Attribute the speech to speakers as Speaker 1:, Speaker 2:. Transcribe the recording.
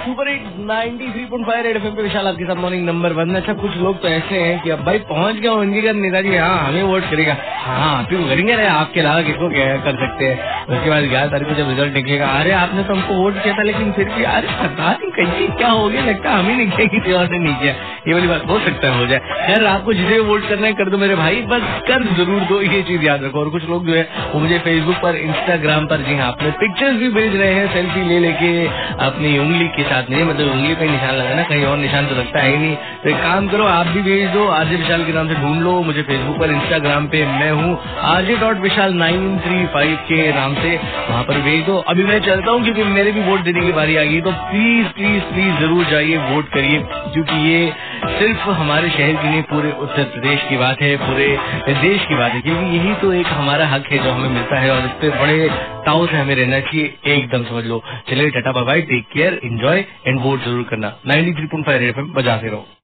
Speaker 1: Super hit 93.5 red FM पे विशाल आपके साथ मॉर्निंग नंबर 1। अच्छा, कुछ लोग तो ऐसे हैं कि अब भाई पहुंच गया उनकी नेताजी, हाँ हमें वोट करेगा, हाँ आप ही करेंगे, अरे आपके अलावा किसको कर सकते हैं। उसके बाद 11 तारीख को जब रिजल्ट निकलेगा, अरे आपने तो हमको वोट किया था लेकिन फिर भी अरे पता नहीं कहीं क्या हो गया, लगता है हमें नहीं किया, किसी और ने नहीं किया। ये वाली बात हो सकता है हो जाए। खैर, आपको जिसे वोट करना है कर दो मेरे भाई, बस कर जरूर दो, ये चीज याद रखो। और कुछ लोग जो है वो मुझे फेसबुक पर, इंस्टाग्राम पर, जी हाँ, अपने पिक्चर्स भी भेज रहे हैं सेल्फी ले लेके अपनी उंगली के साथ। नहीं मतलब उंगली पे निशान लगाना, कहीं और निशान तो लगता है ही नहीं। तो एक काम करो, आप भी भेज दो, आरजे विशाल के नाम से ढूंढ लो मुझे फेसबुक पर, इंस्टाग्राम पे मैं हूँ RJ.Vishal935 के नाम से, वहाँ पर भेज दो। अभी मैं चलता हूँ क्योंकि मेरे भी वोट देने की बारी आ गई। तो प्लीज प्लीज प्लीज जरूर जाइए, वोट करिए, क्योंकि ये सिर्फ हमारे शहर की नहीं, पूरे उत्तर प्रदेश की बात है, पूरे देश की बात है, क्योंकि यही तो एक हमारा हक है जो हमें मिलता है और इस पे बड़े ताव से हमें रहना चाहिए, एकदम समझ लो। चलिए tata bye bye, take care, enjoy and vote जरूर करना। 93.5 रेड एफएम बजाते रहो।